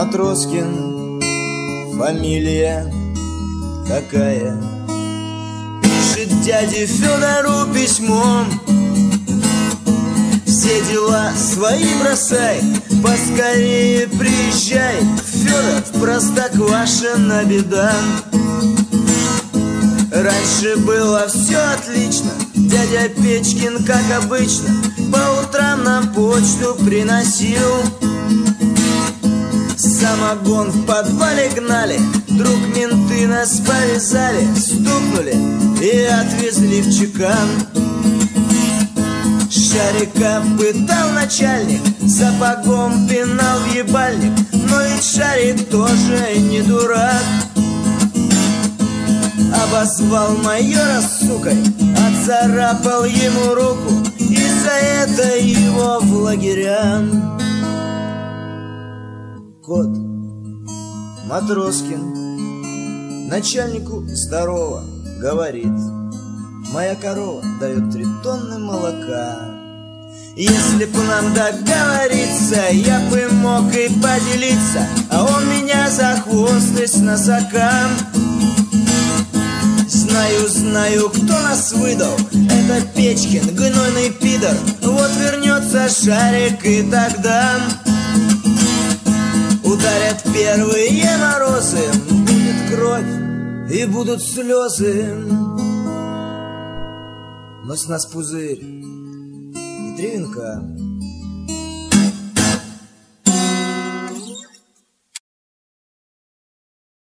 Матроскин, фамилия какая? Пишет дяде Федору письмо: все дела свои бросай, поскорее приезжай, Федор, в Простоквашино беда. Раньше было все отлично, дядя Печкин, как обычно, по утрам нам почту приносил. Самогон в подвале гнали, вдруг менты нас повязали, стукнули и отвезли в чекан. Шарика пытал начальник, сапогом пинал в ебальник, но ведь Шарик тоже не дурак. Обозвал майора сукой, отцарапал ему руку, и за это его в лагеря. Кот Матроскин начальнику здорово говорит: моя корова дает 3 тонны молока. Если б нам договориться, я бы мог и поделиться, а он меня за хвост и с носокам. Знаю, кто нас выдал, это Печкин, гнойный пидор. Вот вернется Шарик, и тогда ударят первые морозы, будет кровь и будут слезы. Но с нас пузырь и 3 венка.